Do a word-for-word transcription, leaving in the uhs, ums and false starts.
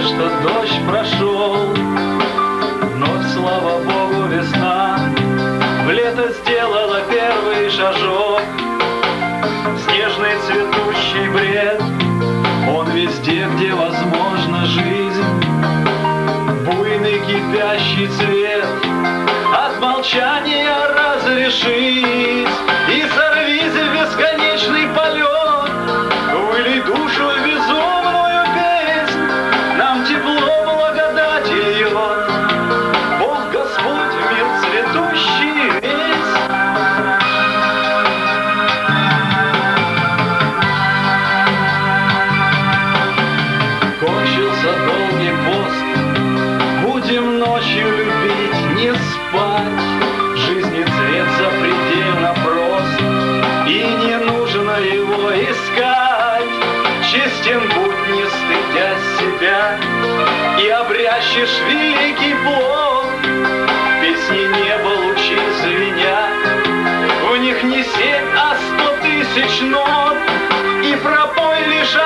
что дождь прошел, вновь, слава Богу, весна в лето сделала первый шажок. Снежный цветущий бред, он везде, где возможна жизнь. Буйный кипящий цвет, от молчания разрешись. И сорвись в бесконечный полет, выли душу в безумную песнь. Нам тепло благодать льет Бог Господь в мир цветущий весь. Кончился долгий пост, будем ночью любить, не спать. Жизни цвет запредельно прост, и не нужно его искать. Честен будь, не стыдясь себя, и обрящешь великий плод. В песне неба лучи звенят, в них не семь, а сто тысяч нот. И пропой лишь